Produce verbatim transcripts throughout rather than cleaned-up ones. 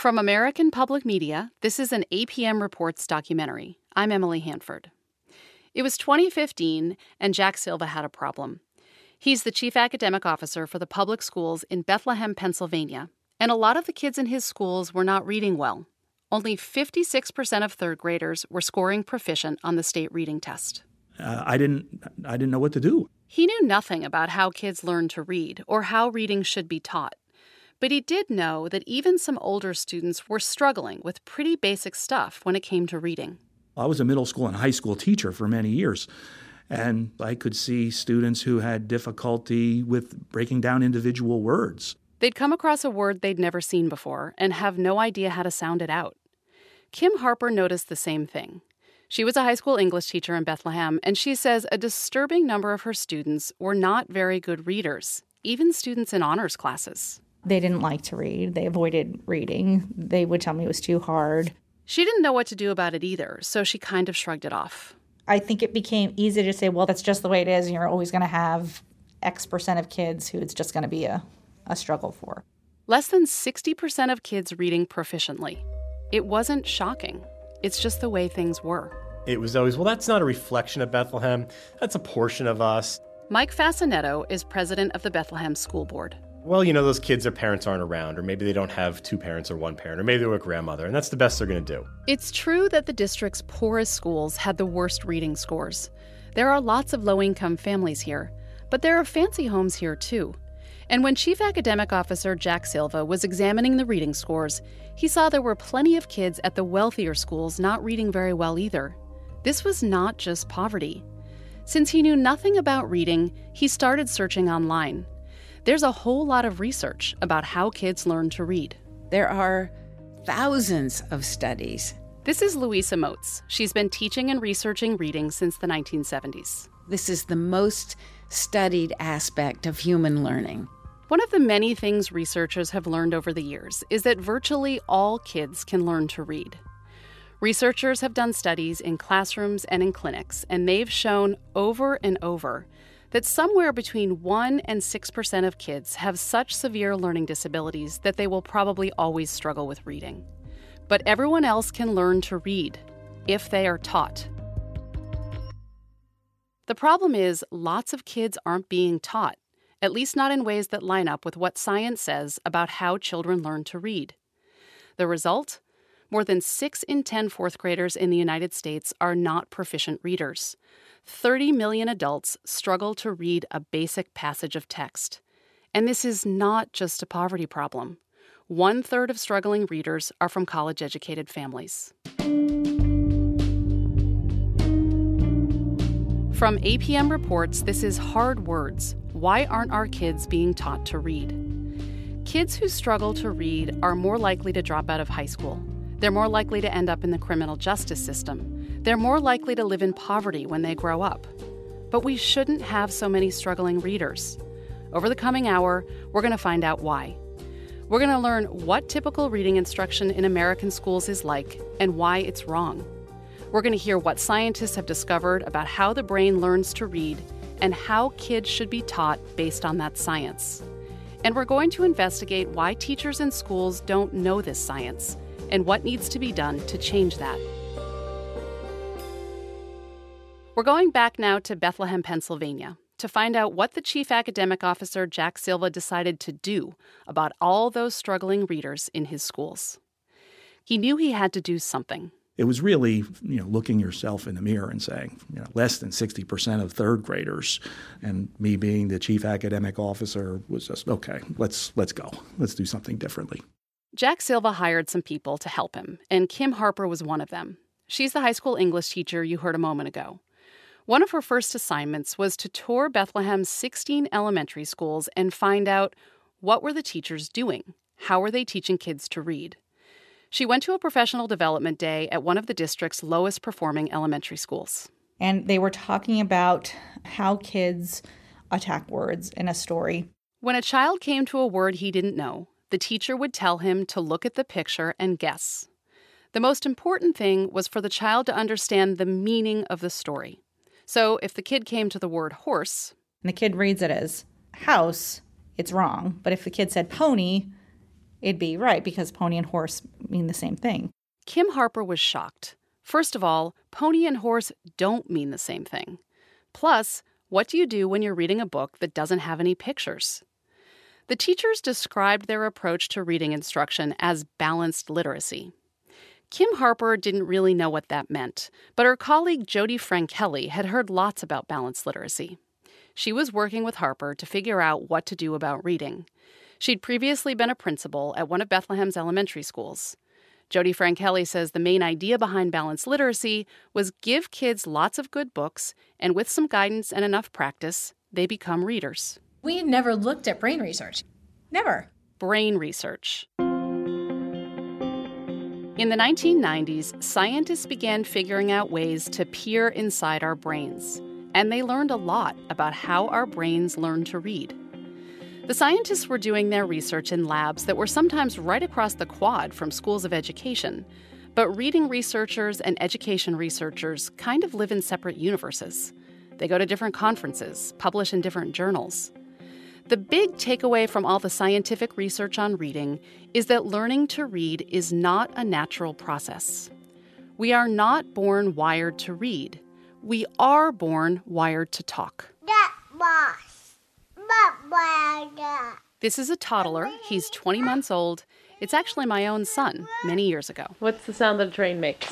From American Public Media, this is an A P M Reports documentary. I'm Emily Hanford. It was twenty fifteen, and Jack Silva had a problem. He's the chief academic officer for the public schools in Bethlehem, Pennsylvania, and a lot of the kids in his schools were not reading well. Only fifty-six percent of third graders were scoring proficient on the state reading test. Uh, I didn't I didn't know what to do. He knew nothing about how kids learn to read or how reading should be taught. But he did know that even some older students were struggling with pretty basic stuff when it came to reading. I was a middle school and high school teacher for many years, and I could see students who had difficulty with breaking down individual words. They'd come across a word they'd never seen before and have no idea how to sound it out. Kim Harper noticed the same thing. She was a high school English teacher in Bethlehem, and she says a disturbing number of her students were not very good readers, even students in honors classes. They didn't like to read. They avoided reading. They would tell me it was too hard. She didn't know what to do about it either, so she kind of shrugged it off. I think it became easy to say, well, that's just the way it is, and you're always going to have X percent of kids who it's just going to be a, a struggle for. Less than sixty percent of kids reading proficiently. It wasn't shocking. It's just the way things were. It was always, well, that's not a reflection of Bethlehem. That's a portion of us. Mike Fascinetto is president of the Bethlehem School Board. Well, you know, those kids, their parents aren't around, or maybe they don't have two parents or one parent, or maybe they're with grandmother, and that's the best they're going to do. It's true that the district's poorest schools had the worst reading scores. There are lots of low-income families here, but there are fancy homes here, too. And when Chief Academic Officer Jack Silva was examining the reading scores, he saw there were plenty of kids at the wealthier schools not reading very well either. This was not just poverty. Since he knew nothing about reading, he started searching online. There's a whole lot of research about how kids learn to read. There are thousands of studies. This is Louisa Moats. She's been teaching and researching reading since the nineteen seventies. This is the most studied aspect of human learning. One of the many things researchers have learned over the years is that virtually all kids can learn to read. Researchers have done studies in classrooms and in clinics, and they've shown over and over that somewhere between one and six percent of kids have such severe learning disabilities that they will probably always struggle with reading. But everyone else can learn to read if they are taught. The problem is lots of kids aren't being taught, at least not in ways that line up with what science says about how children learn to read. The result? More than six in ten fourth graders in the United States are not proficient readers. thirty million adults struggle to read a basic passage of text. And this is not just a poverty problem. One third of struggling readers are from college-educated families. From A P M Reports, this is Hard Words. Why aren't our kids being taught to read? Kids who struggle to read are more likely to drop out of high school. They're more likely to end up in the criminal justice system. They're more likely to live in poverty when they grow up. But we shouldn't have so many struggling readers. Over the coming hour, we're going to find out why. We're going to learn what typical reading instruction in American schools is like and why it's wrong. We're going to hear what scientists have discovered about how the brain learns to read and how kids should be taught based on that science. And we're going to investigate why teachers in schools don't know this science and what needs to be done to change that. We're going back now to Bethlehem, Pennsylvania, to find out what the Chief Academic Officer, Jack Silva, decided to do about all those struggling readers in his schools. He knew he had to do something. It was really, you know, looking yourself in the mirror and saying, you know, less than sixty percent of third graders, and me being the chief academic officer was just, okay, let's let's go. Let's do something differently. Jack Silva hired some people to help him, and Kim Harper was one of them. She's the high school English teacher you heard a moment ago. One of her first assignments was to tour Bethlehem's sixteen elementary schools and find out what were the teachers doing? How were they teaching kids to read? She went to a professional development day at one of the district's lowest performing elementary schools. And they were talking about how kids attack words in a story. When a child came to a word he didn't know, the teacher would tell him to look at the picture and guess. The most important thing was for the child to understand the meaning of the story. So if the kid came to the word horse, and the kid reads it as house, it's wrong. But if the kid said pony, it'd be right because pony and horse mean the same thing. Kim Harper was shocked. First of all, pony and horse don't mean the same thing. Plus, what do you do when you're reading a book that doesn't have any pictures? The teachers described their approach to reading instruction as balanced literacy. Kim Harper didn't really know what that meant, but her colleague Jody Frankeli had heard lots about balanced literacy. She was working with Harper to figure out what to do about reading. She'd previously been a principal at one of Bethlehem's elementary schools. Jody Frankeli says the main idea behind balanced literacy was give kids lots of good books, and with some guidance and enough practice, they become readers. We had never looked at brain research. Never. Brain research. In the nineteen nineties, scientists began figuring out ways to peer inside our brains, and they learned a lot about how our brains learn to read. The scientists were doing their research in labs that were sometimes right across the quad from schools of education, but reading researchers and education researchers kind of live in separate universes. They go to different conferences, publish in different journals. The big takeaway from all the scientific research on reading is that learning to read is not a natural process. We are not born wired to read. We are born wired to talk. This is a toddler. He's twenty months old. It's actually my own son, many years ago. What's the sound that a train makes?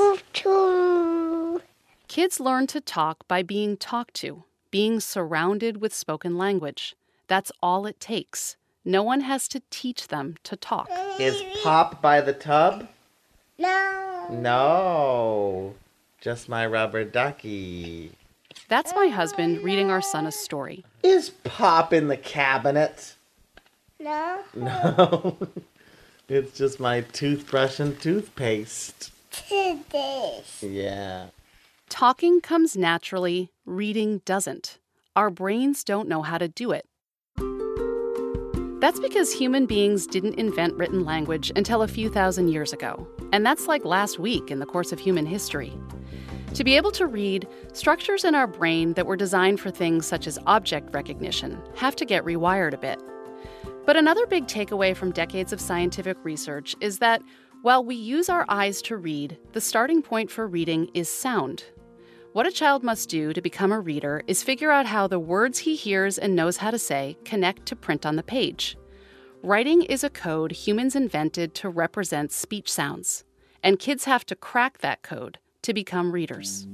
Kids learn to talk by being talked to, being surrounded with spoken language. That's all it takes. No one has to teach them to talk. Is Pop by the tub? No. No. Just my rubber ducky. That's my husband reading our son a story. Is Pop in the cabinet? No. No. It's just my toothbrush and toothpaste. Toothpaste. Yeah. Talking comes naturally, reading doesn't. Our brains don't know how to do it. That's because human beings didn't invent written language until a few thousand years ago. And that's like last week in the course of human history. To be able to read, structures in our brain that were designed for things such as object recognition have to get rewired a bit. But another big takeaway from decades of scientific research is that while we use our eyes to read, the starting point for reading is sound. What a child must do to become a reader is figure out how the words he hears and knows how to say connect to print on the page. Writing is a code humans invented to represent speech sounds, and kids have to crack that code to become readers.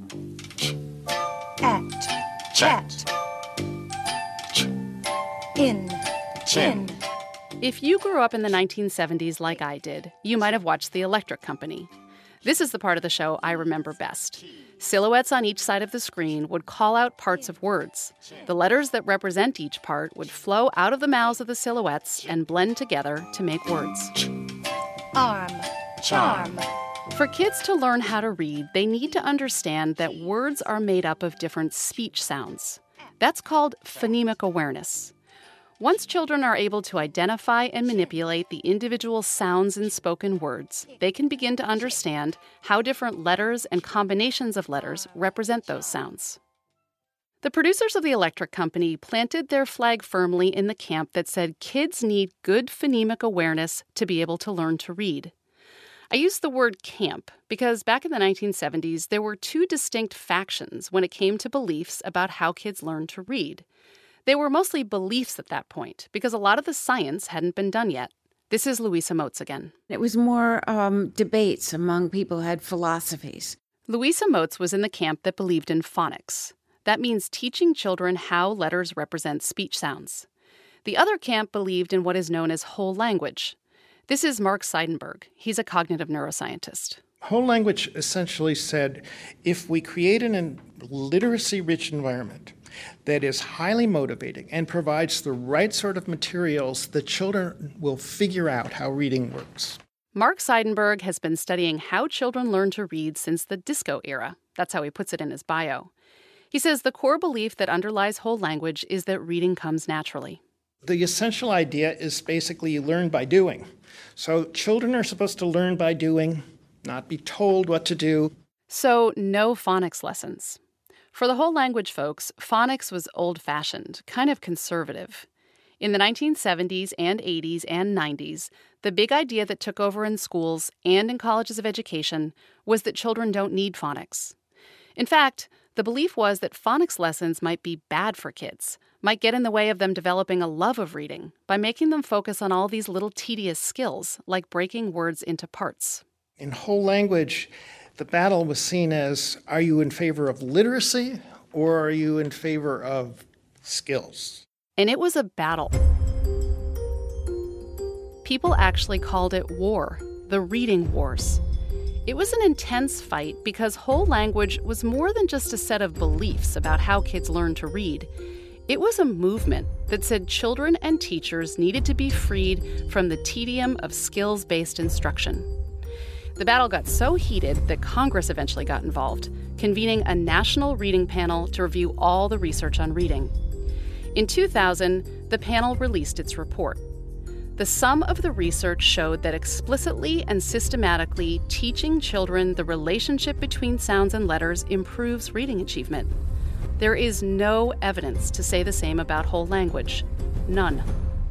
At, chat, in, chin. If you grew up in the nineteen seventies like I did, you might have watched The Electric Company. This is the part of the show I remember best. Silhouettes on each side of the screen would call out parts of words. The letters that represent each part would flow out of the mouths of the silhouettes and blend together to make words. Arm, charm. For kids to learn how to read, they need to understand that words are made up of different speech sounds. That's called phonemic awareness. Once children are able to identify and manipulate the individual sounds in spoken words, they can begin to understand how different letters and combinations of letters represent those sounds. The producers of The Electric Company planted their flag firmly in the camp that said kids need good phonemic awareness to be able to learn to read. I use the word camp because back in the nineteen seventies, there were two distinct factions when it came to beliefs about how kids learn to read. They were mostly beliefs at that point because a lot of the science hadn't been done yet. This is Louisa Moats again. It was more um, debates among people who had philosophies. Louisa Moats was in the camp that believed in phonics. That means teaching children how letters represent speech sounds. The other camp believed in what is known as whole language. This is Mark Seidenberg. He's a cognitive neuroscientist. Whole language essentially said, if we create an literacy-rich environment that is highly motivating and provides the right sort of materials, the children will figure out how reading works. Mark Seidenberg has been studying how children learn to read since the disco era. That's how he puts it in his bio. He says the core belief that underlies whole language is that reading comes naturally. The essential idea is basically you learn by doing. So children are supposed to learn by doing, not be told what to do. So no phonics lessons. For the whole language folks, phonics was old-fashioned, kind of conservative. In the nineteen seventies and eighties and nineties, the big idea that took over in schools and in colleges of education was that children don't need phonics. In fact, the belief was that phonics lessons might be bad for kids, might get in the way of them developing a love of reading by making them focus on all these little tedious skills, like breaking words into parts. In whole language, the battle was seen as, are you in favor of literacy or are you in favor of skills? And it was a battle. People actually called it war, the reading wars. It was an intense fight because whole language was more than just a set of beliefs about how kids learn to read. It was a movement that said children and teachers needed to be freed from the tedium of skills-based instruction. The battle got so heated that Congress eventually got involved, convening a national reading panel to review all the research on reading. In two thousand, the panel released its report. The sum of the research showed that explicitly and systematically teaching children the relationship between sounds and letters improves reading achievement. There is no evidence to say the same about whole language. None.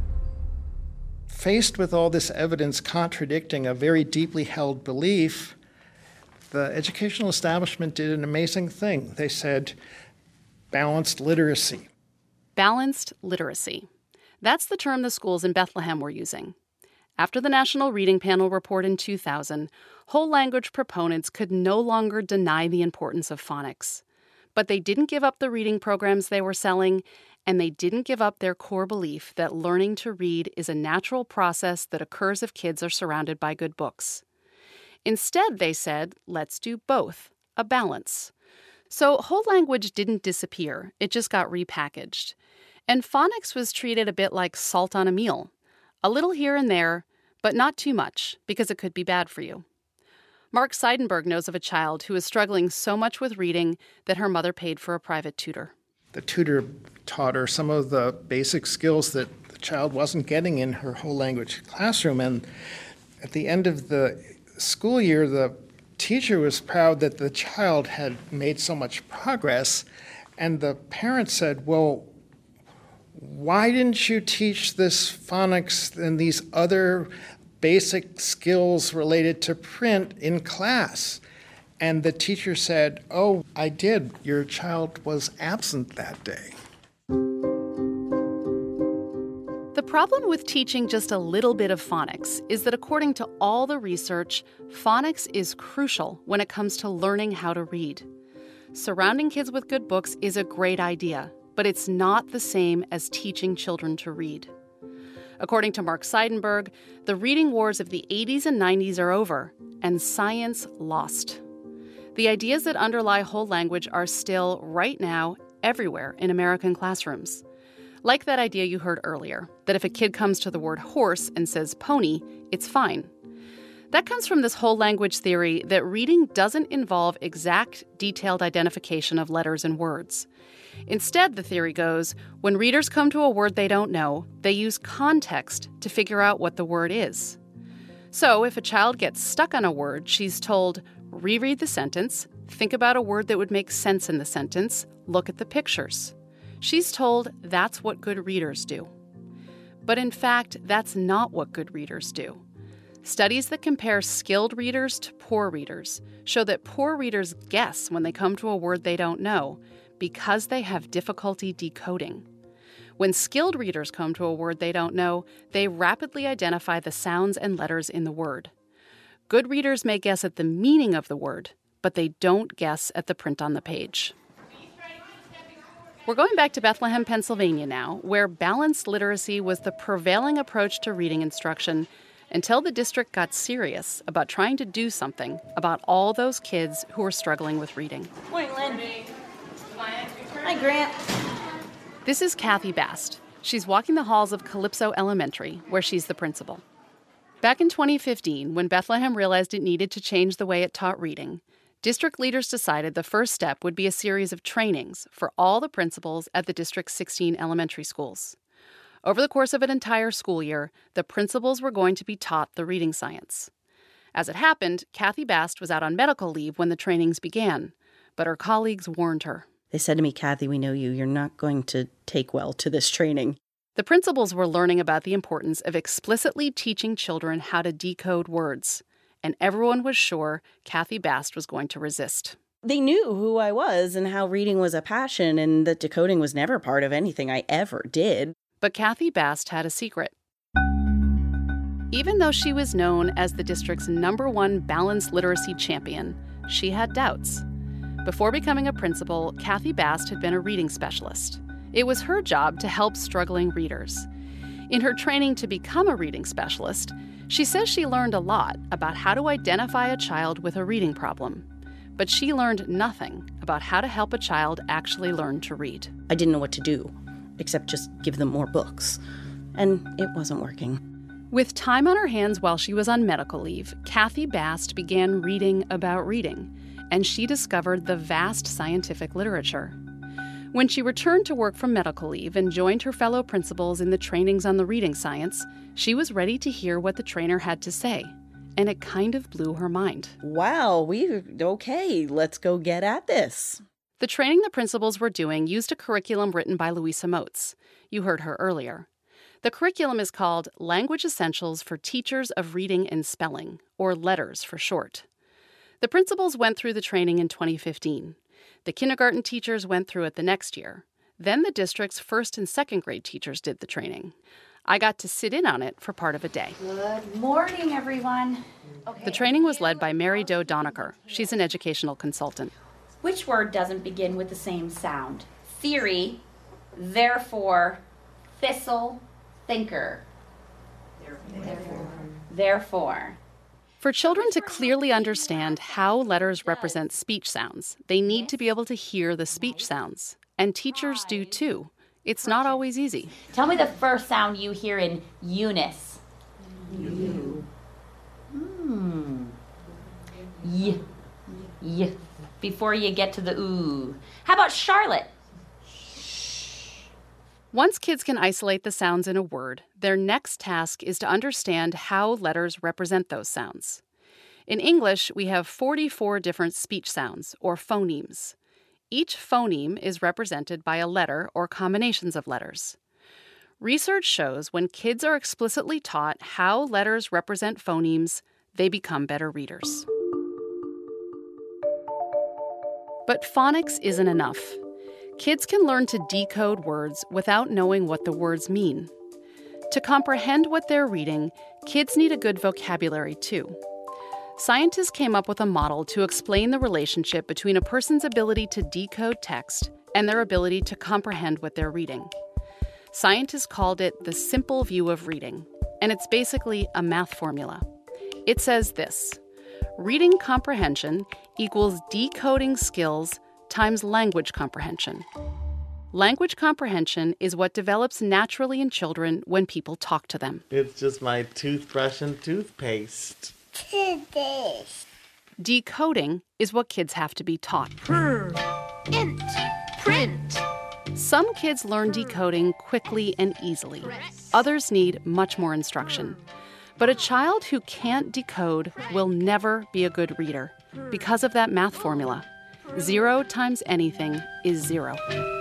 Faced with all this evidence contradicting a very deeply held belief, the educational establishment did an amazing thing. They said, balanced literacy. Balanced literacy. That's the term the schools in Bethlehem were using. After the National Reading Panel report in two thousand, whole language proponents could no longer deny the importance of phonics. But they didn't give up the reading programs they were selling, and they didn't give up their core belief that learning to read is a natural process that occurs if kids are surrounded by good books. Instead, they said, let's do both, a balance. So whole language didn't disappear, it just got repackaged. And phonics was treated a bit like salt on a meal. A little here and there, but not too much, because it could be bad for you. Mark Seidenberg knows of a child who is struggling so much with reading that her mother paid for a private tutor. The tutor taught her some of the basic skills that the child wasn't getting in her whole language classroom. And at the end of the school year, the teacher was proud that the child had made so much progress. And the parent said, well, why didn't you teach this phonics and these other basic skills related to print in class? And the teacher said, oh, I did. Your child was absent that day. The problem with teaching just a little bit of phonics is that according to all the research, phonics is crucial when it comes to learning how to read. Surrounding kids with good books is a great idea, but it's not the same as teaching children to read. According to Mark Seidenberg, the reading wars of the eighties and nineties are over, and science lost. The ideas that underlie whole language are still, right now, everywhere in American classrooms. Like that idea you heard earlier, that if a kid comes to the word horse and says pony, it's fine. That comes from this whole language theory that reading doesn't involve exact, detailed identification of letters and words. Instead, the theory goes, when readers come to a word they don't know, they use context to figure out what the word is. So, if a child gets stuck on a word, she's told, reread the sentence, think about a word that would make sense in the sentence, look at the pictures. She's told that's what good readers do. But in fact, that's not what good readers do. Studies that compare skilled readers to poor readers show that poor readers guess when they come to a word they don't know because they have difficulty decoding. When skilled readers come to a word they don't know, they rapidly identify the sounds and letters in the word. Good readers may guess at the meaning of the word, but they don't guess at the print on the page. We're going back to Bethlehem, Pennsylvania now, where balanced literacy was the prevailing approach to reading instruction until the district got serious about trying to do something about all those kids who were struggling with reading. Morning, Lynn. Hi, Grant. This is Kathy Bast. She's walking the halls of Calypso Elementary, where she's the principal. Back in twenty fifteen, when Bethlehem realized it needed to change the way it taught reading, district leaders decided the first step would be a series of trainings for all the principals at the district's sixteen elementary schools. Over the course of an entire school year, the principals were going to be taught the reading science. As it happened, Kathy Bast was out on medical leave when the trainings began, but her colleagues warned her. They said to me, Kathy, we know you. You're not going to take well to this training. The principals were learning about the importance of explicitly teaching children how to decode words, and everyone was sure Kathy Bast was going to resist. They knew who I was and how reading was a passion and that decoding was never part of anything I ever did. But Kathy Bast had a secret. Even though she was known as the district's number one balanced literacy champion, she had doubts. Before becoming a principal, Kathy Bast had been a reading specialist. It was her job to help struggling readers. In her training to become a reading specialist, she says she learned a lot about how to identify a child with a reading problem. But she learned nothing about how to help a child actually learn to read. I didn't know what to do, except just give them more books. And it wasn't working. With time on her hands while she was on medical leave, Kathy Bast began reading about reading, and she discovered the vast scientific literature. When she returned to work from medical leave and joined her fellow principals in the trainings on the reading science, she was ready to hear what the trainer had to say, and it kind of blew her mind. Wow, we okay, let's go get at this. The training the principals were doing used a curriculum written by Louisa Moats. You heard her earlier. The curriculum is called Language Essentials for Teachers of Reading and Spelling, or LETTERS for short. The principals went through the training in twenty fifteen. The kindergarten teachers went through it the next year. Then the district's first and second grade teachers did the training. I got to sit in on it for part of a day. Good morning, everyone. Okay. The training was led by Mary Doe Donaker. She's an educational consultant. Which word doesn't begin with the same sound? Theory, therefore, thistle, thinker. Therefore. Therefore. For children to clearly understand how letters represent speech sounds, they need to be able to hear the speech sounds. And teachers do too. It's not always easy. Tell me the first sound you hear in Eunice. U. Hmm. Y. Y. Before you get to the ooh. How about Charlotte? Once kids can isolate the sounds in a word, their next task is to understand how letters represent those sounds. In English, we have forty-four different speech sounds, or phonemes. Each phoneme is represented by a letter or combinations of letters. Research shows when kids are explicitly taught how letters represent phonemes, they become better readers. But phonics isn't enough. Kids can learn to decode words without knowing what the words mean. To comprehend what they're reading, kids need a good vocabulary too. Scientists came up with a model to explain the relationship between a person's ability to decode text and their ability to comprehend what they're reading. Scientists called it the simple view of reading, and it's basically a math formula. It says this: reading comprehension equals decoding skills times language comprehension. Language comprehension is what develops naturally in children when people talk to them. It's just my toothbrush and toothpaste. Toothpaste. Decoding is what kids have to be taught. Prr. Int. Print. Some kids learn decoding quickly and easily. Others need much more instruction. But a child who can't decode will never be a good reader because of that math formula. Zero times anything is zero.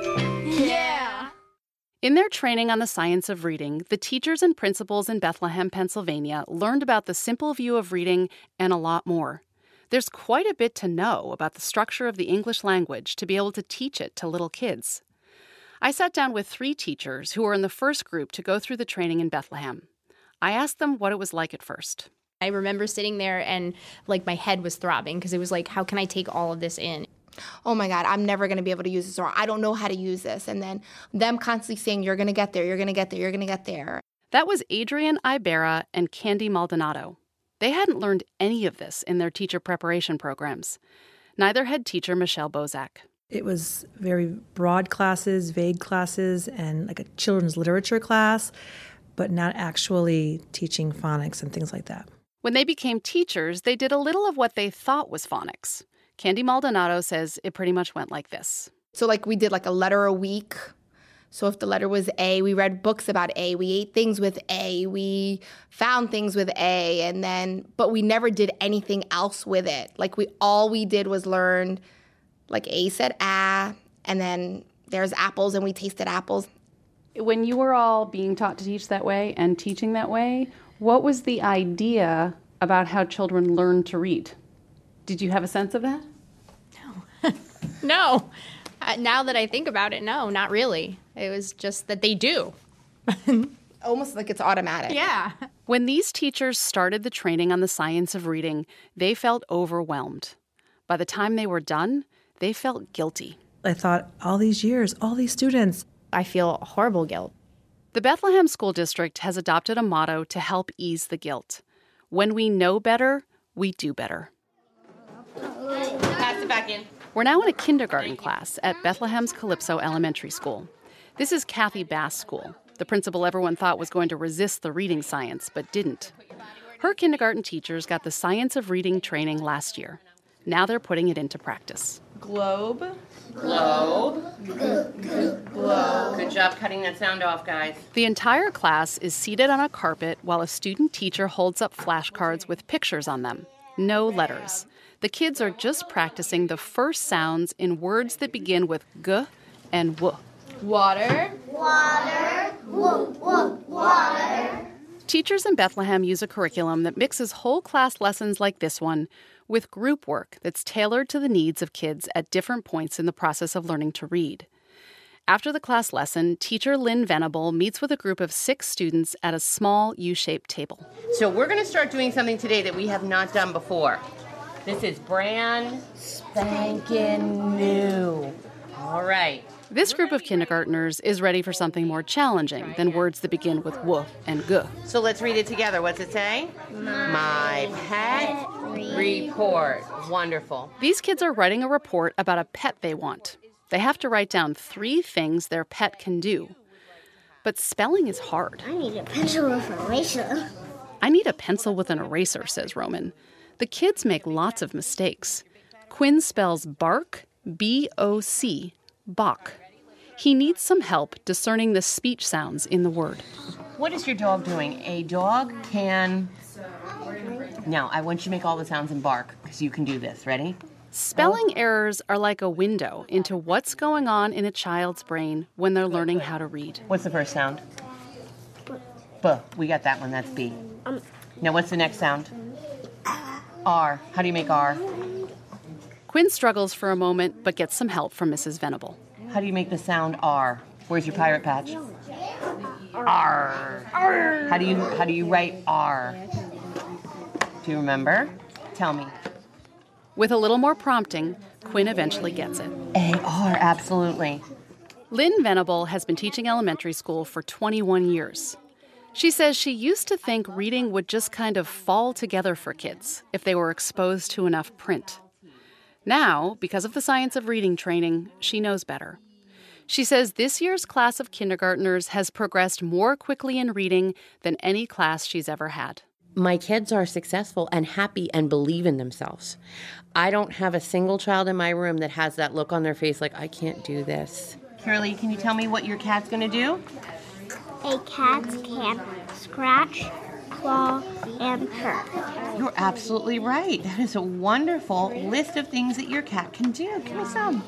Yeah! In their training on the science of reading, the teachers and principals in Bethlehem, Pennsylvania, learned about the simple view of reading and a lot more. There's quite a bit to know about the structure of the English language to be able to teach it to little kids. I sat down with three teachers who were in the first group to go through the training in Bethlehem. I asked them what it was like at first. I remember sitting there and like my head was throbbing because it was like, how can I take all of this in? Oh my God, I'm never going to be able to use this, or I don't know how to use this. And then them constantly saying, you're going to get there, you're going to get there, you're going to get there. That was Adrienne Ibarra and Candy Maldonado. They hadn't learned any of this in their teacher preparation programs. Neither had teacher Michelle Bozak. It was very broad classes, vague classes, and like a children's literature class, but not actually teaching phonics and things like that. When they became teachers, they did a little of what they thought was phonics. Candy Maldonado says it pretty much went like this. So like we did like a letter a week. So if the letter was A, we read books about A. We ate things with A. We found things with A. And then, but we never did anything else with it. Like we, all we did was learn, like A said ah, and then there's apples and we tasted apples. When you were all being taught to teach that way and teaching that way, what was the idea about how children learn to read? Did you have a sense of that? No. Uh, now that I think about it, no, not really. It was just that they do. Almost like it's automatic. Yeah. When these teachers started the training on the science of reading, they felt overwhelmed. By the time they were done, they felt guilty. I thought, all these years, all these students. I feel horrible guilt. The Bethlehem School District has adopted a motto to help ease the guilt. When we know better, we do better. Pass it back in. We're now in a kindergarten class at Bethlehem's Calypso Elementary School. This is Kathy Bass' school, the principal everyone thought was going to resist the reading science, but didn't. Her kindergarten teachers got the science of reading training last year. Now they're putting it into practice. Globe. Globe. Globe. Good job cutting that sound off, guys. The entire class is seated on a carpet while a student teacher holds up flashcards with pictures on them. No letters. The kids are just practicing the first sounds in words that begin with g and w. Water. Water. Woo, woo, water. Teachers in Bethlehem use a curriculum that mixes whole class lessons like this one with group work that's tailored to the needs of kids at different points in the process of learning to read. After the class lesson, teacher Lynn Venable meets with a group of six students at a small U-shaped table. So we're going to start doing something today that we have not done before. This is brand spanking new. All right. This group of kindergartners is ready for something more challenging than words that begin with w and g. So let's read it together. What's it say? My, My pet report. Wonderful. These kids are writing a report about a pet they want. They have to write down three things their pet can do. But spelling is hard. I need a pencil with an eraser. I need a pencil with an eraser, says Roman. The kids make lots of mistakes. Quinn spells bark, B O C, Bach. He needs some help discerning the speech sounds in the word. What is your dog doing? A dog can... Now, I want you to make all the sounds in bark, because you can do this. Ready? Spelling errors are like a window into what's going on in a child's brain when they're learning how to read. What's the first sound? B. We got that one. That's B. Now, what's the next sound? R. How do you make R? Quinn struggles for a moment, but gets some help from Missus Venable. How do you make the sound R? Where's your pirate patch? R. How do you how do you write R? Do you remember? Tell me. With a little more prompting, Quinn eventually gets it. A R, absolutely. Lynn Venable has been teaching elementary school for twenty-one years. She says she used to think reading would just kind of fall together for kids if they were exposed to enough print. Now, because of the science of reading training, she knows better. She says this year's class of kindergartners has progressed more quickly in reading than any class she's ever had. My kids are successful and happy and believe in themselves. I don't have a single child in my room that has that look on their face like, I can't do this. Curly, can you tell me what your cat's going to do? A cat can scratch, claw, and purr. You're absolutely right. That is a wonderful list of things that your cat can do. Give me some.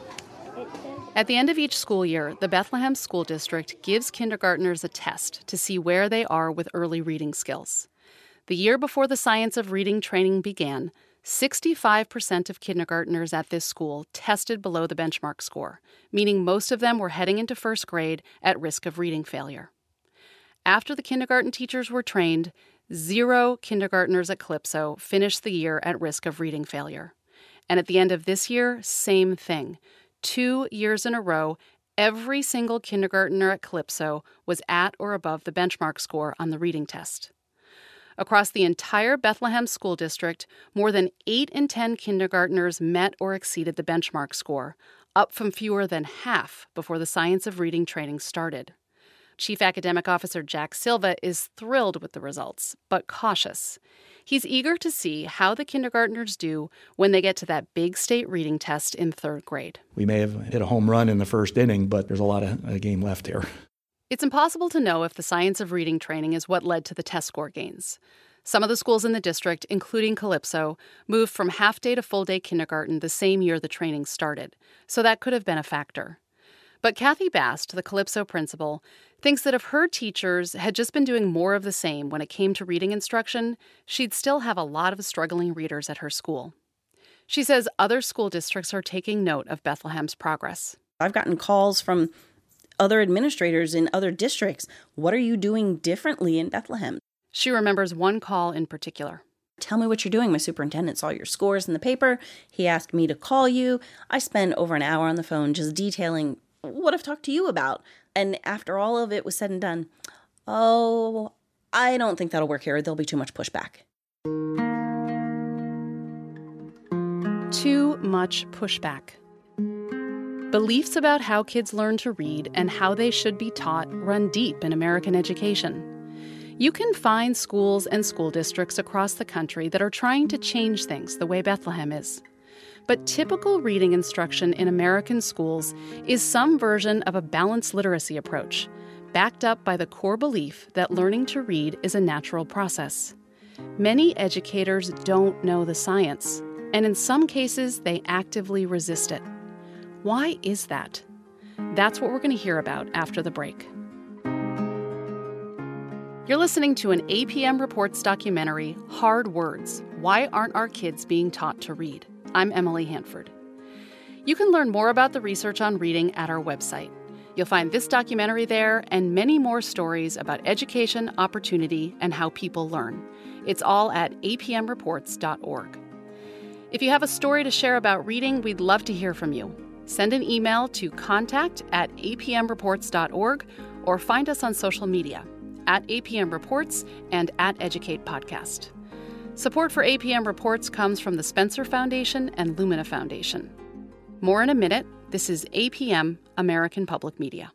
At the end of each school year, the Bethlehem School District gives kindergartners a test to see where they are with early reading skills. The year before the science of reading training began, sixty-five percent of kindergartners at this school tested below the benchmark score, meaning most of them were heading into first grade at risk of reading failure. After the kindergarten teachers were trained, zero kindergartners at Calypso finished the year at risk of reading failure. And at the end of this year, same thing. Two years in a row, every single kindergartner at Calypso was at or above the benchmark score on the reading test. Across the entire Bethlehem School District, more than eight in ten kindergartners met or exceeded the benchmark score, up from fewer than half before the science of reading training started. Chief Academic Officer Jack Silva is thrilled with the results, but cautious. He's eager to see how the kindergartners do when they get to that big state reading test in third grade. We may have hit a home run in the first inning, but there's a lot of a game left here. It's impossible to know if the science of reading training is what led to the test score gains. Some of the schools in the district, including Calypso, moved from half-day to full-day kindergarten the same year the training started, so that could have been a factor. But Kathy Bast, the Calypso principal, thinks that if her teachers had just been doing more of the same when it came to reading instruction, she'd still have a lot of struggling readers at her school. She says other school districts are taking note of Bethlehem's progress. I've gotten calls from other administrators in other districts. What are you doing differently in Bethlehem? She remembers one call in particular. Tell me what you're doing. My superintendent saw your scores in the paper. He asked me to call you. I spent over an hour on the phone just detailing what I've talked to you about. And after all of it was said and done, oh, I don't think that'll work here. There'll be too much pushback. Too much pushback. Beliefs about how kids learn to read and how they should be taught run deep in American education. You can find schools and school districts across the country that are trying to change things the way Bethlehem is. But typical reading instruction in American schools is some version of a balanced literacy approach, backed up by the core belief that learning to read is a natural process. Many educators don't know the science, and in some cases, they actively resist it. Why is that? That's what we're going to hear about after the break. You're listening to an A P M Reports documentary, Hard Words, Why Aren't Our Kids Being Taught to Read? I'm Emily Hanford. You can learn more about the research on reading at our website. You'll find this documentary there and many more stories about education, opportunity, and how people learn. It's all at a p m reports dot org. If you have a story to share about reading, we'd love to hear from you. Send an email to contact at a p m reports dot org or find us on social media at A P M Reports and at Educate Podcast. Support for A P M Reports comes from the Spencer Foundation and Lumina Foundation. More in a minute. This is A P M, American Public Media.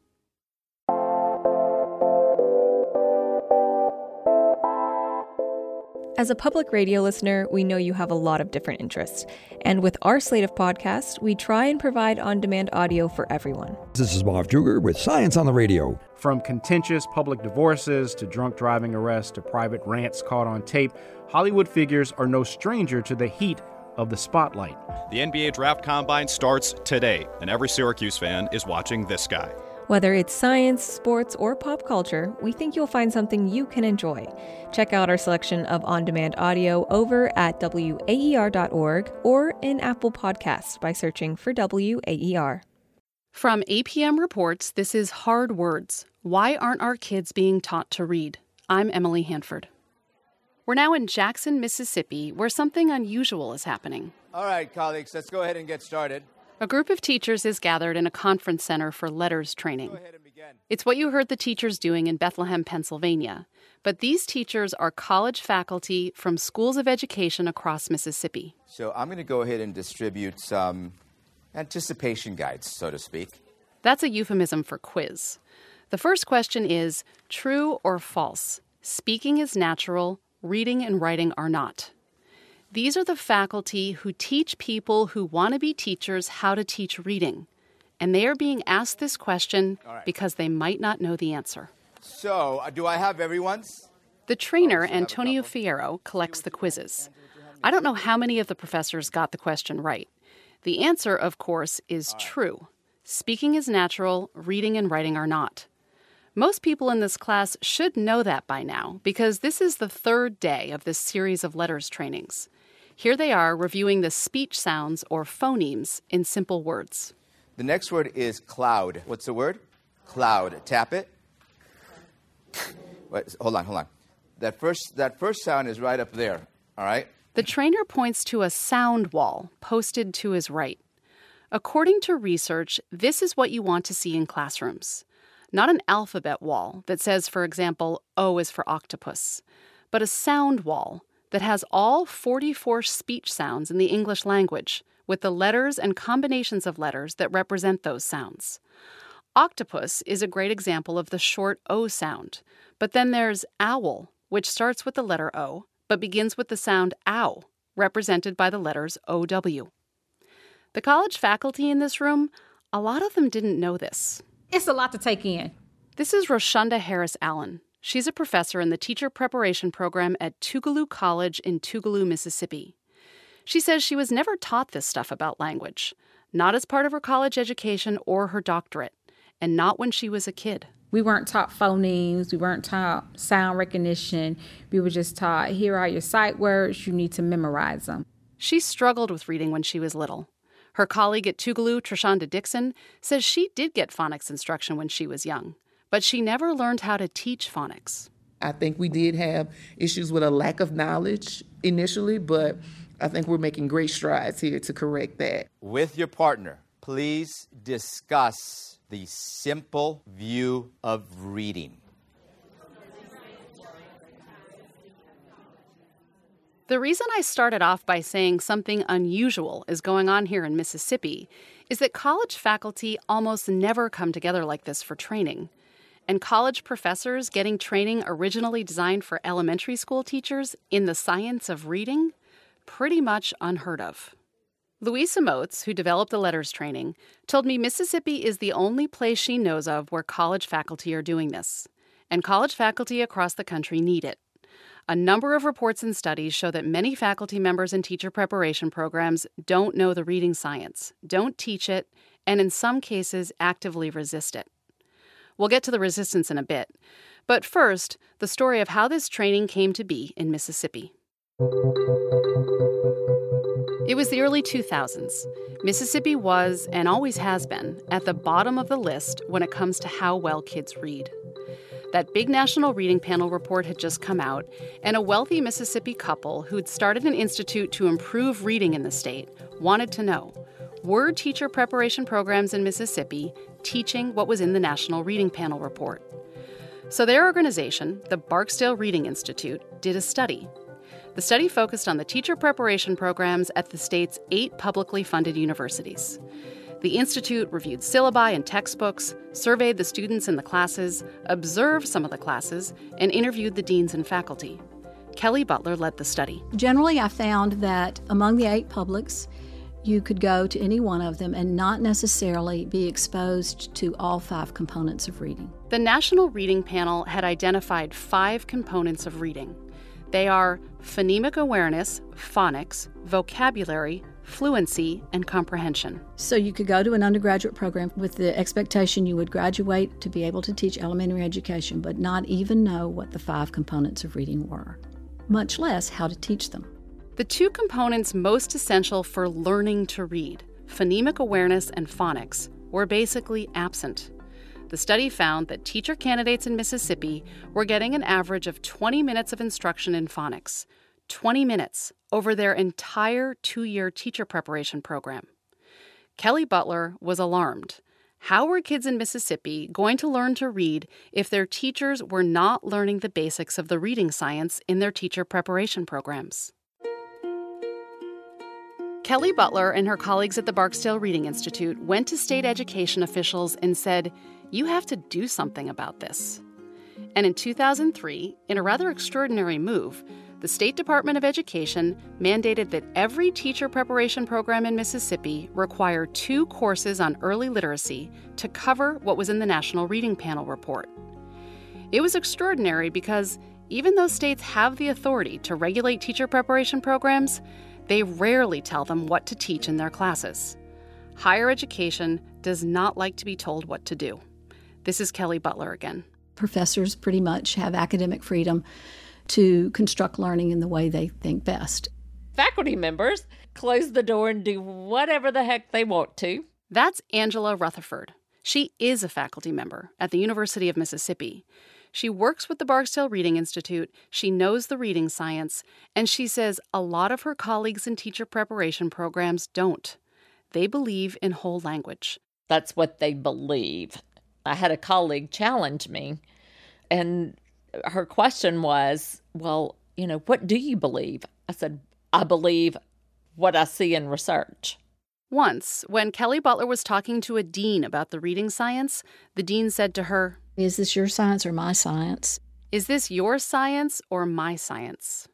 As a public radio listener, we know you have a lot of different interests. And with our slate of podcasts, we try and provide on-demand audio for everyone. This is Marv Juger with Science on the Radio. From contentious public divorces to drunk driving arrests to private rants caught on tape, Hollywood figures are no stranger to the heat of the spotlight. The N B A Draft Combine starts today, and every Syracuse fan is watching this guy. Whether it's science, sports, or pop culture, we think you'll find something you can enjoy. Check out our selection of on-demand audio over at W A E R dot org or in Apple Podcasts by searching for W A E R. From A P M Reports, this is Hard Words. Why aren't our kids being taught to read? I'm Emily Hanford. We're now in Jackson, Mississippi, where something unusual is happening. All right, colleagues, let's go ahead and get started. A group of teachers is gathered in a conference center for letters training. It's what you heard the teachers doing in Bethlehem, Pennsylvania. But these teachers are college faculty from schools of education across Mississippi. So I'm going to go ahead and distribute some anticipation guides, so to speak. That's a euphemism for quiz. The first question is, true or false? Speaking is natural, reading and writing are not. These are the faculty who teach people who want to be teachers how to teach reading. And they are being asked this question right, because they might not know the answer. So, uh, do I have everyone's? The trainer, Antonio Fierro, collects the quizzes. I don't know how many of the professors got the question right. The answer, of course, is true. Speaking is natural, reading and writing are not. Most people in this class should know that by now, because this is the third day of this series of letters trainings. Here they are reviewing the speech sounds or phonemes in simple words. The next word is cloud. What's the word? Cloud. Tap it. Wait, hold on, hold on. That first, that first sound is right up there, all right? The trainer points to a sound wall posted to his right. According to research, this is what you want to see in classrooms. Not an alphabet wall that says, for example, O is for octopus, but a sound wall that has all forty-four speech sounds in the English language, with the letters and combinations of letters that represent those sounds. Octopus is a great example of the short O sound, but then there's owl, which starts with the letter O, but begins with the sound ow, represented by the letters O W. The college faculty in this room, a lot of them didn't know this. It's a lot to take in. This is Roshunda Harris Allen. She's a professor in the teacher preparation program at Tougaloo College in Tougaloo, Mississippi. She says she was never taught this stuff about language, not as part of her college education or her doctorate. and not when she was a kid. We weren't taught phonemes. We weren't taught sound recognition. We were just taught, here are your sight words. You need to memorize them. She struggled with reading when she was little. Her colleague at Tougaloo, Trishonda Dixon, says she did get phonics instruction when she was young, but she never learned how to teach phonics. I think we did have issues with a lack of knowledge initially, but I think we're making great strides here to correct that. With your partner, please discuss the simple view of reading. The reason I started off by saying something unusual is going on here in Mississippi is that college faculty almost never come together like this for training. And college professors getting training originally designed for elementary school teachers in the science of reading, pretty much unheard of. Louisa Moats, who developed the letters training, told me Mississippi is the only place she knows of where college faculty are doing this. And college faculty across the country need it. A number of reports and studies show that many faculty members in teacher preparation programs don't know the reading science, don't teach it, and in some cases actively resist it. We'll get to the resistance in a bit, but first, the story of how this training came to be in Mississippi. It was the early two thousands. Mississippi was, and always has been, at the bottom of the list when it comes to how well kids read. That big national reading panel report had just come out, and a wealthy Mississippi couple who'd started an institute to improve reading in the state wanted to know, were teacher preparation programs in Mississippi teaching what was in the national reading panel report? So their organization, the Barksdale Reading Institute, did a study. The study focused on the teacher preparation programs at the state's eight publicly funded universities. The Institute reviewed syllabi and textbooks, surveyed the students in the classes, observed some of the classes, and interviewed the deans and faculty. Kelly Butler led the study. Generally, I found that among the eight publics, you could go to any one of them and not necessarily be exposed to all five components of reading. The National Reading Panel had identified five components of reading. They are phonemic awareness, phonics, vocabulary, fluency, and comprehension. So you could go to an undergraduate program with the expectation you would graduate to be able to teach elementary education, but not even know what the five components of reading were, much less how to teach them. The two components most essential for learning to read, phonemic awareness and phonics, were basically absent. The study found that teacher candidates in Mississippi were getting an average of twenty minutes of instruction in phonics, twenty minutes over their entire two-year teacher preparation program. Kelly Butler was alarmed. How were kids in Mississippi going to learn to read if their teachers were not learning the basics of the reading science in their teacher preparation programs? Kelly Butler and her colleagues at the Barksdale Reading Institute went to state education officials and said, "You have to do something about this." And in two thousand three, in a rather extraordinary move, the State Department of Education mandated that every teacher preparation program in Mississippi require two courses on early literacy to cover what was in the National Reading Panel report. It was extraordinary because even though states have the authority to regulate teacher preparation programs, they rarely tell them what to teach in their classes. Higher education does not like to be told what to do. This is Kelly Butler again. Professors pretty much have academic freedom to construct learning in the way they think best. Faculty members close the door and do whatever the heck they want to. That's Angela Rutherford. She is a faculty member at the University of Mississippi. She works with the Barksdale Reading Institute, she knows the reading science, and she says a lot of her colleagues in teacher preparation programs don't. They believe in whole language. That's what they believe. I had a colleague challenge me, and her question was, well, you know, what do you believe? I said, I believe what I see in research. Once, when Kelly Butler was talking to a dean about the reading science, the dean said to her, "Is this your science or my science? Is this your science or my science?"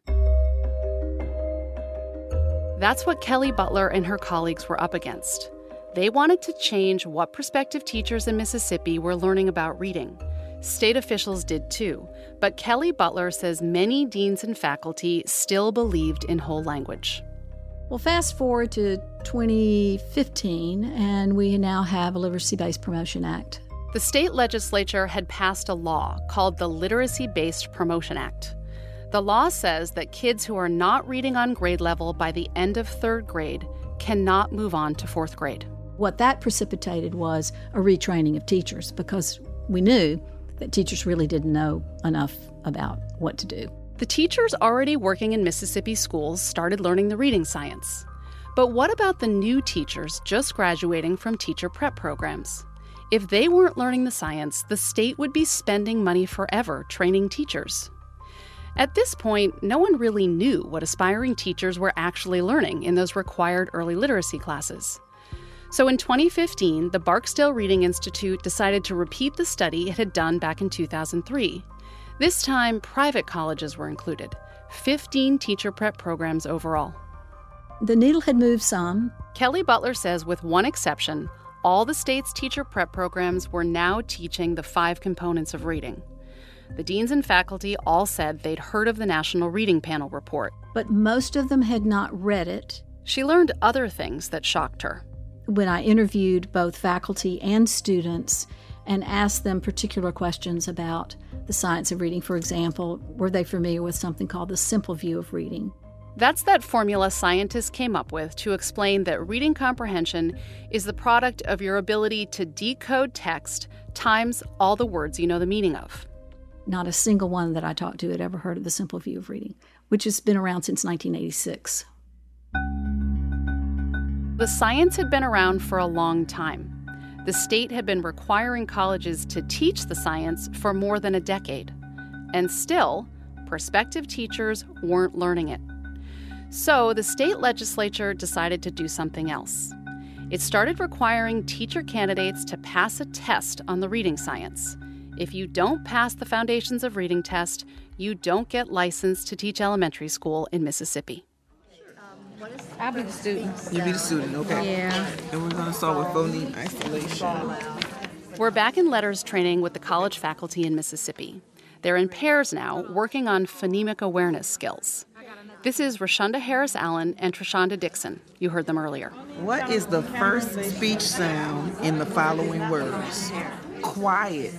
That's what Kelly Butler and her colleagues were up against. They wanted to change what prospective teachers in Mississippi were learning about reading. State officials did too, but Kelly Butler says many deans and faculty still believed in whole language. Well, fast forward to twenty fifteen, and we now have a Literacy-Based Promotion Act The state legislature had passed a law called the Literacy-Based Promotion Act. The law says that kids who are not reading on grade level by the end of third grade cannot move on to fourth grade. What that precipitated was a retraining of teachers because we knew that teachers really didn't know enough about what to do. The teachers already working in Mississippi schools started learning the reading science. But what about the new teachers just graduating from teacher prep programs? If they weren't learning the science, the state would be spending money forever training teachers. At this point, no one really knew what aspiring teachers were actually learning in those required early literacy classes. So in twenty fifteen, the Barksdale Reading Institute decided to repeat the study it had done back in two thousand three. This time, private colleges were included, fifteen teacher prep programs overall. The needle had moved some. Kelly Butler says with one exception, all the state's teacher prep programs were now teaching the five components of reading. The deans and faculty all said they'd heard of the National Reading Panel report. But most of them had not read it. She learned other things that shocked her. When I interviewed both faculty and students and asked them particular questions about the science of reading, for example, were they familiar with something called the simple view of reading? That's that formula scientists came up with to explain that reading comprehension is the product of your ability to decode text times all the words you know the meaning of. Not a single one that I talked to had ever heard of the simple view of reading, which has been around since nineteen eighty-six. The science had been around for a long time. The state had been requiring colleges to teach the science for more than a decade. And still, prospective teachers weren't learning it. So the state legislature decided to do something else. It started requiring teacher candidates to pass a test on the reading science. If you don't pass the Foundations of Reading test, you don't get licensed to teach elementary school in Mississippi. I'll be the student. You be the student, okay. Yeah. And we're going to start with phoneme isolation. We're back in letters training with the college faculty in Mississippi. They're in pairs now, working on phonemic awareness skills. This is Rashonda Harris-Allen and Trishonda Dixon. You heard them earlier. What is the first speech sound in the following words? Quiet.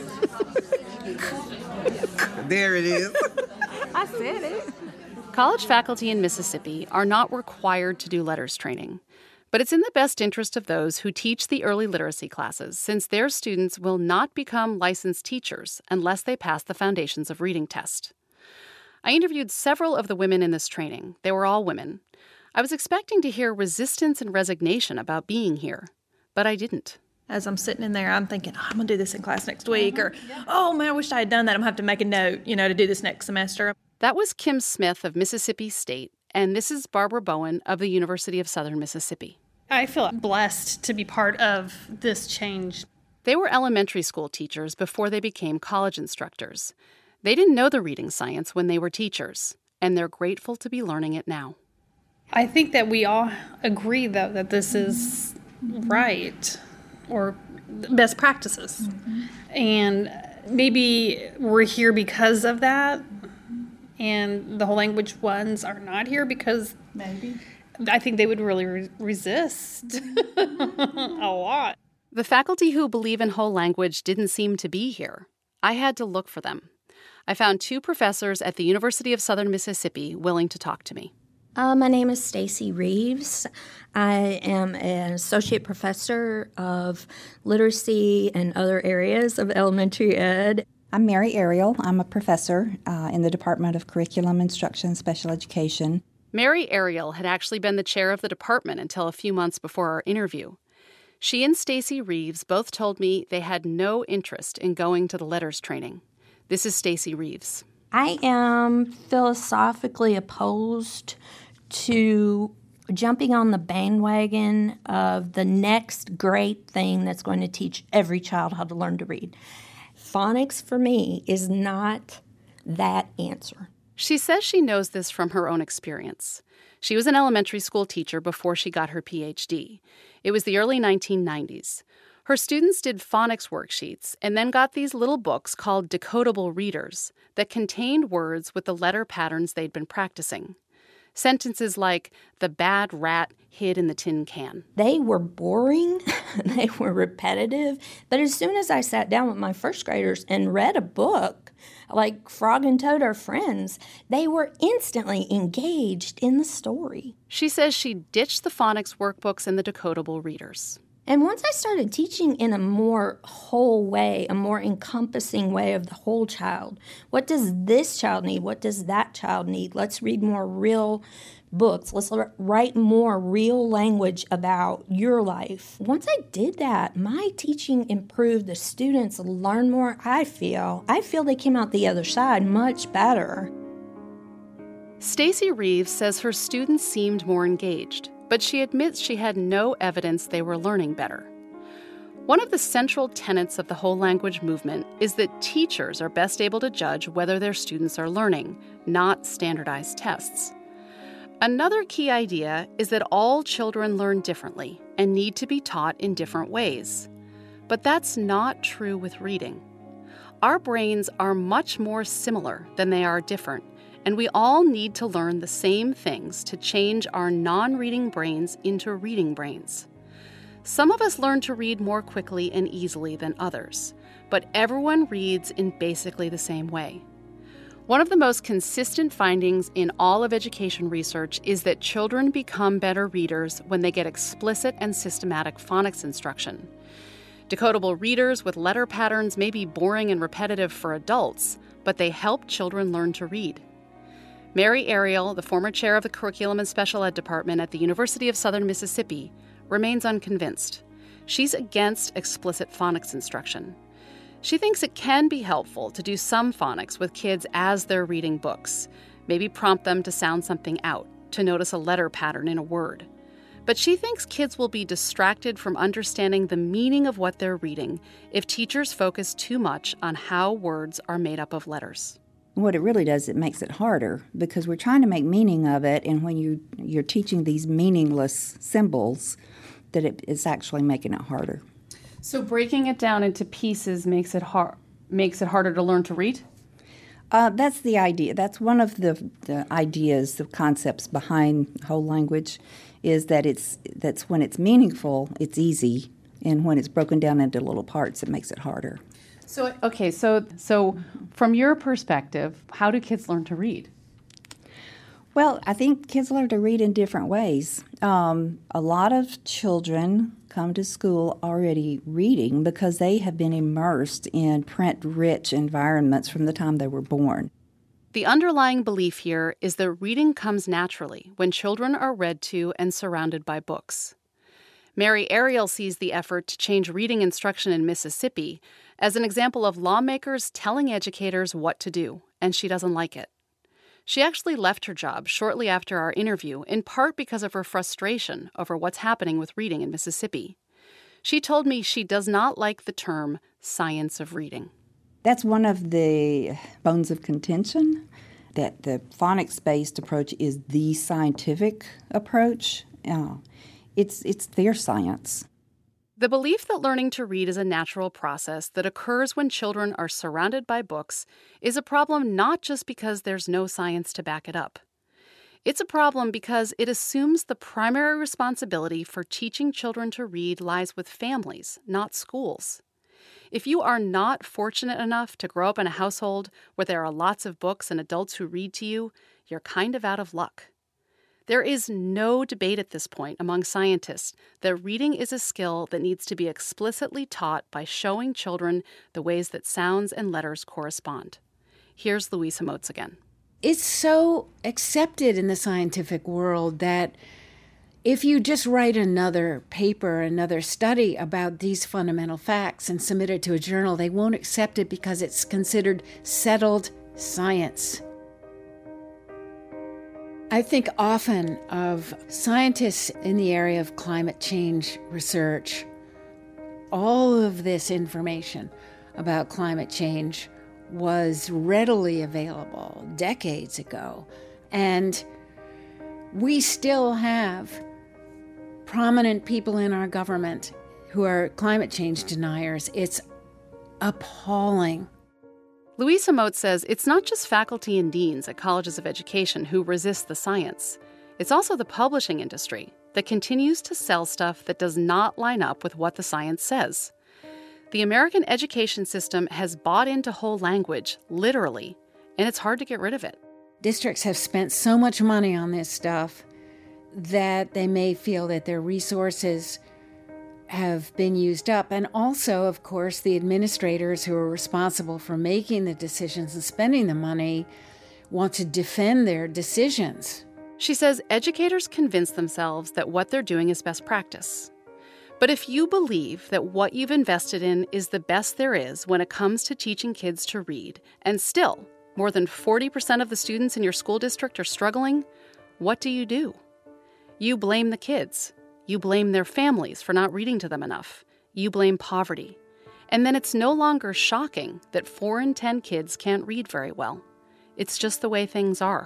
There it is. I said it. College faculty in Mississippi are not required to do letters training, but it's in the best interest of those who teach the early literacy classes, since their students will not become licensed teachers unless they pass the Foundations of Reading test. I interviewed several of the women in this training. They were all women. I was expecting to hear resistance and resignation about being here, but I didn't. As I'm sitting in there, I'm thinking, oh, I'm going to do this in class next week, or, oh, man, I wish I had done that. I'm going to have to make a note, you know, to do this next semester. That was Kim Smith of Mississippi State, and this is Barbara Bowen of the University of Southern Mississippi. I feel blessed to be part of this change. They were elementary school teachers before they became college instructors. They didn't know the reading science when they were teachers, and they're grateful to be learning it now. I think that we all agree, though, that this is right, or best practices. Mm-hmm. And maybe we're here because of that, and the whole language ones are not here because maybe I think they would really re- resist a lot. The faculty who believe in whole language didn't seem to be here. I had to look for them. I found two professors at the University of Southern Mississippi willing to talk to me. Uh, my name is Stacy Reeves. I am an associate professor of literacy and other areas of elementary ed. I'm Mary Ariel. I'm a professor uh, in the Department of Curriculum, Instruction, and Special Education. Mary Ariel had actually been the chair of the department until a few months before our interview. She and Stacy Reeves both told me they had no interest in going to the letters training. This is Stacy Reeves. I am philosophically opposed to jumping on the bandwagon of the next great thing that's going to teach every child how to learn to read. Phonics, for me, is not that answer. She says she knows this from her own experience. She was an elementary school teacher before she got her P H D. It was the early nineteen nineties. Her students did phonics worksheets and then got these little books called decodable readers that contained words with the letter patterns they'd been practicing. Sentences like, the bad rat hid in the tin can. They were boring, they were repetitive, but as soon as I sat down with my first graders and read a book, like Frog and Toad Are Friends, they were instantly engaged in the story. She says she ditched the phonics workbooks and the decodable readers. And once I started teaching in a more whole way, a more encompassing way of the whole child, what does this child need? What does that child need? Let's read more real books. Let's write more real language about your life. Once I did that, my teaching improved. The students learned more, I feel. I feel they came out the other side much better. Stacy Reeves says her students seemed more engaged, but she admits she had no evidence they were learning better. One of the central tenets of the whole language movement is that teachers are best able to judge whether their students are learning, not standardized tests. Another key idea is that all children learn differently and need to be taught in different ways. But that's not true with reading. Our brains are much more similar than they are different, and we all need to learn the same things to change our non-reading brains into reading brains. Some of us learn to read more quickly and easily than others, but everyone reads in basically the same way. One of the most consistent findings in all of education research is that children become better readers when they get explicit and systematic phonics instruction. Decodable readers with letter patterns may be boring and repetitive for adults, but they help children learn to read. Mary Ariel, the former chair of the Curriculum and Special Ed Department at the University of Southern Mississippi, remains unconvinced. She's against explicit phonics instruction. She thinks it can be helpful to do some phonics with kids as they're reading books, maybe prompt them to sound something out, to notice a letter pattern in a word. But she thinks kids will be distracted from understanding the meaning of what they're reading if teachers focus too much on how words are made up of letters. What it really does, it makes it harder because we're trying to make meaning of it, and when you, you're teaching these meaningless symbols, that it, it's actually making it harder. So breaking it down into pieces makes it hard, makes it harder to learn to read? Uh, that's the idea. That's one of the, the ideas, the concepts behind whole language, is that it's that's when it's meaningful, it's easy, and when it's broken down into little parts, it makes it harder. So okay, so so from your perspective, how do kids learn to read? Well, I think kids learn to read in different ways. Um, a lot of children come to school already reading because they have been immersed in print-rich environments from the time they were born. The underlying belief here is that reading comes naturally when children are read to and surrounded by books. Mary Ariel sees the effort to change reading instruction in Mississippi as an example of lawmakers telling educators what to do, and she doesn't like it. She actually left her job shortly after our interview, in part because of her frustration over what's happening with reading in Mississippi. She told me she does not like the term science of reading. That's one of the bones of contention, that the phonics-based approach is the scientific approach. Uh, it's, it's their science. The belief that learning to read is a natural process that occurs when children are surrounded by books is a problem not just because there's no science to back it up. It's a problem because it assumes the primary responsibility for teaching children to read lies with families, not schools. If you are not fortunate enough to grow up in a household where there are lots of books and adults who read to you, you're kind of out of luck. There is no debate at this point among scientists that reading is a skill that needs to be explicitly taught by showing children the ways that sounds and letters correspond. Here's Louisa Moats again. It's so accepted in the scientific world that if you just write another paper, another study about these fundamental facts and submit it to a journal, they won't accept it because it's considered settled science. I think often of scientists in the area of climate change research. All of this information about climate change was readily available decades ago, and we still have prominent people in our government who are climate change deniers. It's appalling. Louisa Moat says it's not just faculty and deans at colleges of education who resist the science. It's also the publishing industry that continues to sell stuff that does not line up with what the science says. The American education system has bought into whole language, literally, and it's hard to get rid of it. Districts have spent so much money on this stuff that they may feel that their resources have been used up. And also, of course, the administrators who are responsible for making the decisions and spending the money want to defend their decisions. She says educators convince themselves that what they're doing is best practice. But if you believe that what you've invested in is the best there is when it comes to teaching kids to read, and still more than forty percent of the students in your school district are struggling, what do you do? You blame the kids. You blame their families for not reading to them enough. You blame poverty. And then it's no longer shocking that four in ten kids can't read very well. It's just the way things are.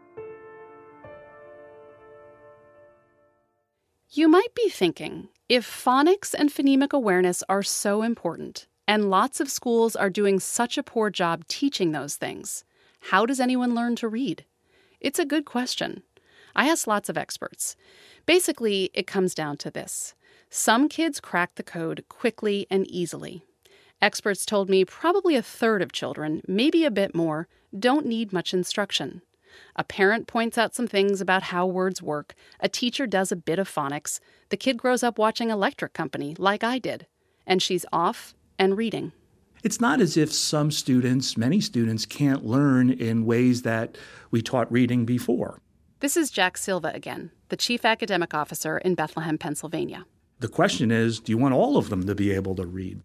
You might be thinking, if phonics and phonemic awareness are so important, and lots of schools are doing such a poor job teaching those things, how does anyone learn to read? It's a good question. I asked lots of experts. Basically, it comes down to this. Some kids crack the code quickly and easily. Experts told me probably a third of children, maybe a bit more, don't need much instruction. A parent points out some things about how words work. A teacher does a bit of phonics. The kid grows up watching Electric Company, like I did. And she's off and reading. It's not as if some students, many students, can't learn in ways that we taught reading before. This is Jack Silva again, the chief academic officer in Bethlehem, Pennsylvania. The question is, do you want all of them to be able to read?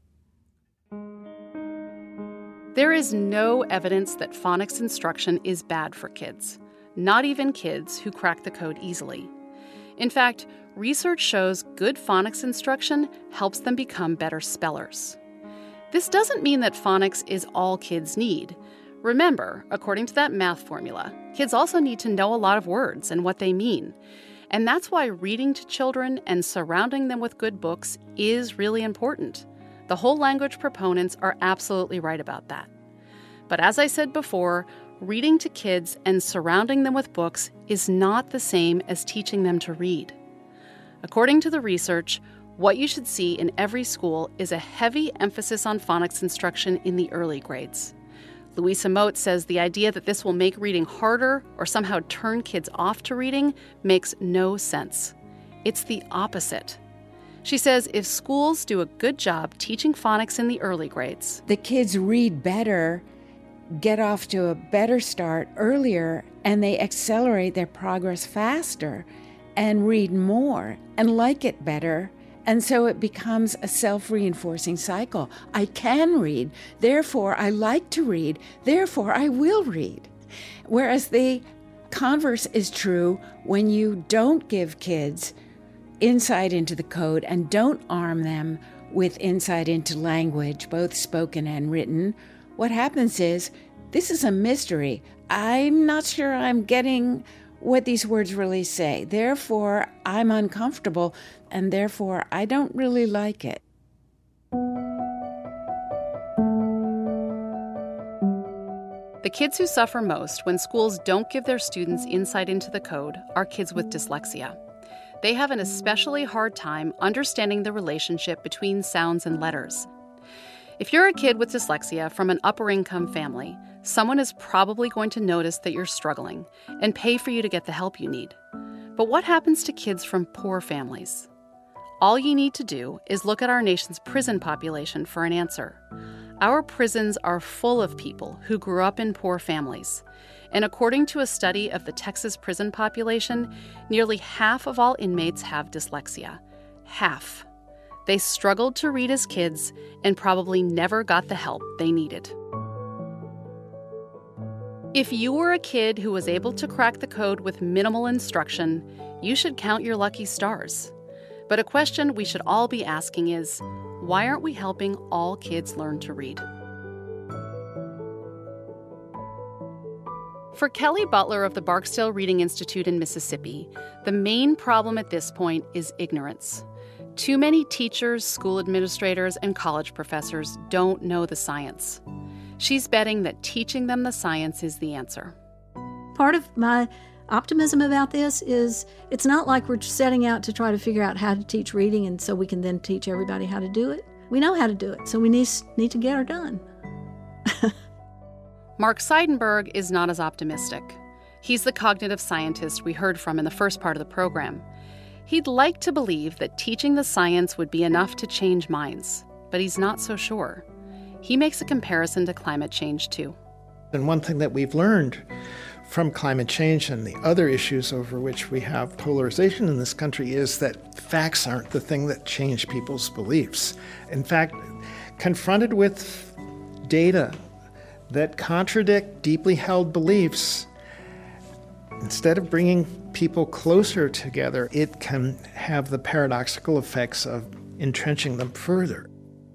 There is no evidence that phonics instruction is bad for kids, not even kids who crack the code easily. In fact, research shows good phonics instruction helps them become better spellers. This doesn't mean that phonics is all kids need. Remember, according to that math formula, kids also need to know a lot of words and what they mean. And that's why reading to children and surrounding them with good books is really important. The whole language proponents are absolutely right about that. But as I said before, reading to kids and surrounding them with books is not the same as teaching them to read. According to the research, what you should see in every school is a heavy emphasis on phonics instruction in the early grades. Louisa Moat says the idea that this will make reading harder or somehow turn kids off to reading makes no sense. It's the opposite. She says if schools do a good job teaching phonics in the early grades, the kids read better, get off to a better start earlier, and they accelerate their progress faster and read more and like it better. And so it becomes a self-reinforcing cycle. I can read, therefore I like to read, therefore I will read. Whereas the converse is true when you don't give kids insight into the code and don't arm them with insight into language, both spoken and written. What happens is, this is a mystery. I'm not sure I'm getting what these words really say. Therefore, I'm uncomfortable, and therefore, I don't really like it. The kids who suffer most when schools don't give their students insight into the code are kids with dyslexia. They have an especially hard time understanding the relationship between sounds and letters. If you're a kid with dyslexia from an upper-income family, someone is probably going to notice that you're struggling and pay for you to get the help you need. But what happens to kids from poor families? All you need to do is look at our nation's prison population for an answer. Our prisons are full of people who grew up in poor families. And according to a study of the Texas prison population, nearly half of all inmates have dyslexia. Half. They struggled to read as kids and probably never got the help they needed. If you were a kid who was able to crack the code with minimal instruction, you should count your lucky stars. But a question we should all be asking is, why aren't we helping all kids learn to read? For Kelly Butler of the Barksdale Reading Institute in Mississippi, the main problem at this point is ignorance. Too many teachers, school administrators, and college professors don't know the science. She's betting that teaching them the science is the answer. Part of my optimism about this is it's not like we're setting out to try to figure out how to teach reading and so we can then teach everybody how to do it. We know how to do it, so we need, need to get her done. Mark Seidenberg is not as optimistic. He's the cognitive scientist we heard from in the first part of the program. He'd like to believe that teaching the science would be enough to change minds, but he's not so sure. He makes a comparison to climate change, too. And one thing that we've learned from climate change and the other issues over which we have polarization in this country is that facts aren't the thing that change people's beliefs. In fact, confronted with data that contradict deeply held beliefs, instead of bringing people closer together, it can have the paradoxical effects of entrenching them further.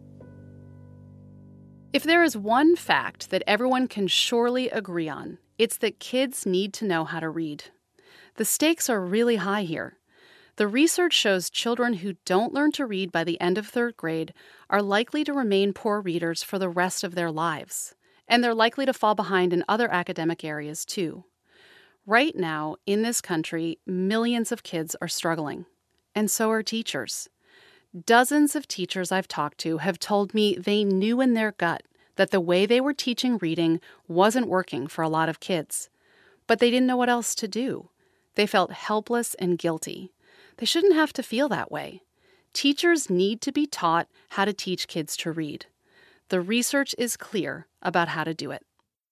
If there is one fact that everyone can surely agree on, it's that kids need to know how to read. The stakes are really high here. The research shows children who don't learn to read by the end of third grade are likely to remain poor readers for the rest of their lives, and they're likely to fall behind in other academic areas too. Right now, in this country, millions of kids are struggling, and so are teachers. Dozens of teachers I've talked to have told me they knew in their gut that the way they were teaching reading wasn't working for a lot of kids. But they didn't know what else to do. They felt helpless and guilty. They shouldn't have to feel that way. Teachers need to be taught how to teach kids to read. The research is clear about how to do it.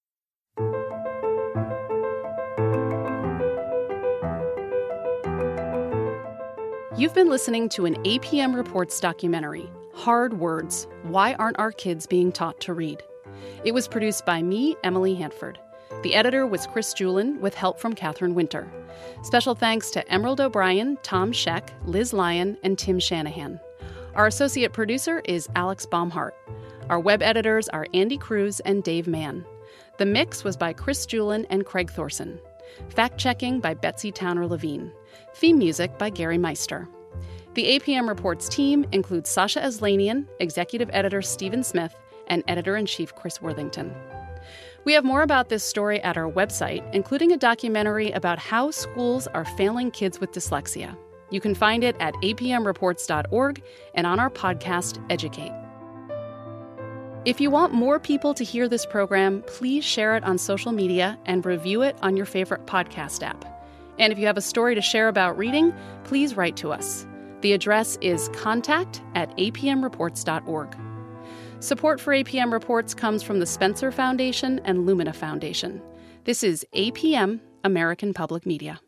You've been listening to an A P M Reports documentary, Hard Words, Why Aren't Our Kids Being Taught to Read? It was produced by me, Emily Hanford. The editor was Chris Julin, with help from Catherine Winter. Special thanks to Emerald O'Brien, Tom Scheck, Liz Lyon, and Tim Shanahan. Our associate producer is Alex Baumhart. Our web editors are Andy Cruz and Dave Mann. The mix was by Chris Julin and Craig Thorson. Fact-checking by Betsy Towner-Levine. Theme music by Gary Meister. The A P M Reports team includes Sasha Aslanian, executive editor Stephen Smith, and editor-in-chief Chris Worthington. We have more about this story at our website, including a documentary about how schools are failing kids with dyslexia. You can find it at a p m reports dot org and on our podcast, Educate. If you want more people to hear this program, please share it on social media and review it on your favorite podcast app. And if you have a story to share about reading, please write to us. The address is contact at a p m reports dot org. Support for A P M Reports comes from the Spencer Foundation and Lumina Foundation. This is A P M, American Public Media.